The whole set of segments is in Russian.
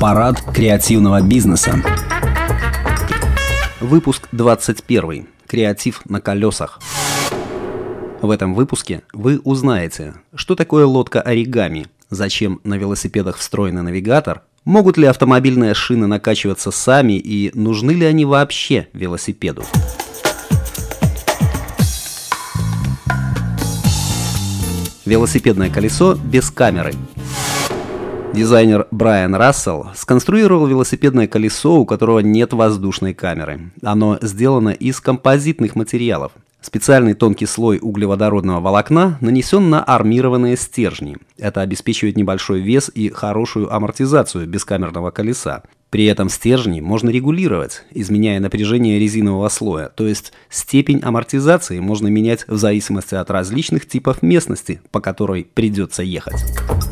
Парад креативного бизнеса. Выпуск 21. Креатив на колесах. В этом выпуске вы узнаете, что такое лодка оригами, зачем на велосипедах встроенный навигатор, могут ли автомобильные шины накачиваться сами и нужны ли они вообще велосипеду. Велосипедное колесо без камеры. Дизайнер Брайан Рассел сконструировал велосипедное колесо, у которого нет воздушной камеры. Оно сделано из композитных материалов. Специальный тонкий слой углеводородного волокна нанесен на армированные стержни. Это обеспечивает небольшой вес и хорошую амортизацию бескамерного колеса. При этом стержни можно регулировать, изменяя напряжение резинового слоя, то есть степень амортизации можно менять в зависимости от различных типов местности, по которой придется ехать.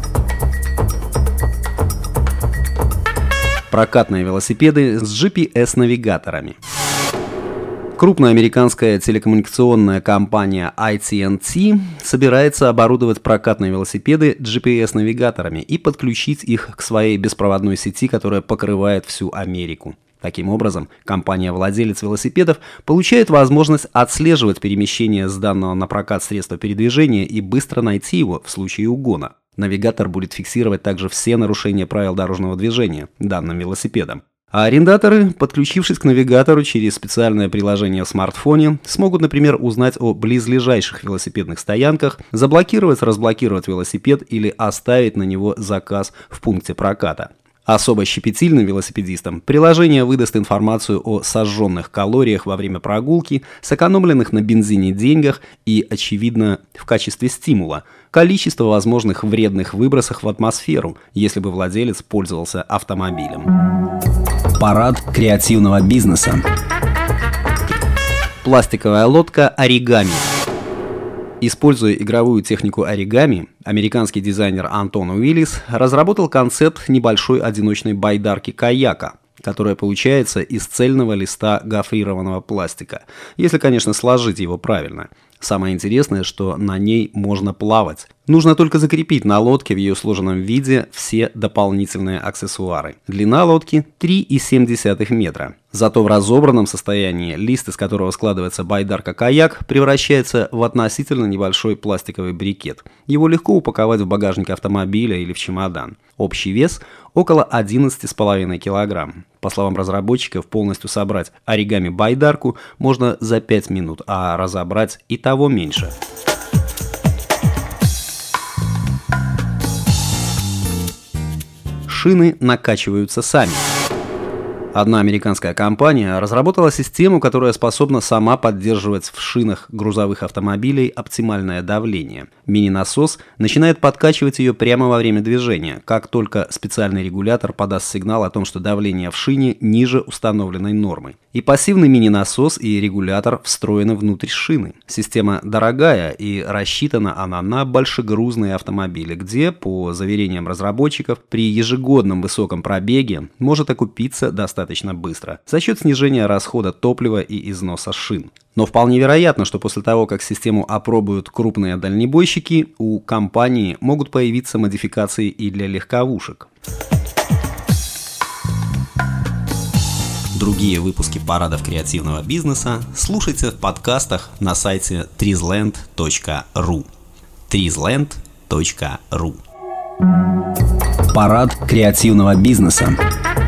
Прокатные велосипеды с GPS-навигаторами. Крупная американская телекоммуникационная компания AT&T собирается оборудовать прокатные велосипеды GPS-навигаторами и подключить их к своей беспроводной сети, которая покрывает всю Америку. Таким образом, компания-владелец велосипедов получает возможность отслеживать перемещение сданного на прокат средства передвижения и быстро найти его в случае угона. Навигатор будет фиксировать также все нарушения правил дорожного движения данным велосипедом. А арендаторы, подключившись к навигатору через специальное приложение в смартфоне, смогут, например, узнать о близлежащих велосипедных стоянках, разблокировать велосипед или оставить на него заказ в пункте проката. Особо щепетильным велосипедистам приложение выдаст информацию о сожженных калориях во время прогулки, сэкономленных на бензине деньгах и, очевидно, в качестве стимула, количество возможных вредных выбросов в атмосферу, если бы владелец пользовался автомобилем. Парад креативного бизнеса. Пластиковая лодка оригами. Используя игровую технику оригами, американский дизайнер Антон Уиллис разработал концепт небольшой одиночной байдарки-каяка, которая получается из цельного листа гофрированного пластика, если, конечно, сложить его правильно. Самое интересное, что на ней можно плавать. Нужно только закрепить на лодке в ее сложенном виде все дополнительные аксессуары. Длина лодки 3,7 метра. Зато в разобранном состоянии лист, из которого складывается байдарка-каяк, превращается в относительно небольшой пластиковый брикет. Его легко упаковать в багажник автомобиля или в чемодан. Общий вес около 11,5 кг. По словам разработчиков, полностью собрать оригами-байдарку можно за 5 минут, а разобрать и того меньше. Шины накачиваются сами. Одна американская компания разработала систему, которая способна сама поддерживать в шинах грузовых автомобилей оптимальное давление. Мини-насос начинает подкачивать ее прямо во время движения, как только специальный регулятор подаст сигнал о том, что давление в шине ниже установленной нормы. И пассивный мини-насос и регулятор встроены внутрь шины. Система дорогая и рассчитана она на большегрузные автомобили, где, по заверениям разработчиков, при ежегодном высоком пробеге может окупиться достаточно быстро за счет снижения расхода топлива и износа шин. Но вполне вероятно, что после того, как систему опробуют крупные дальнобойщики, у компании могут появиться модификации и для легковушек. Другие выпуски парадов креативного бизнеса слушайте в подкастах на сайте trizland.ru. trizland.ru. Парад креативного бизнеса.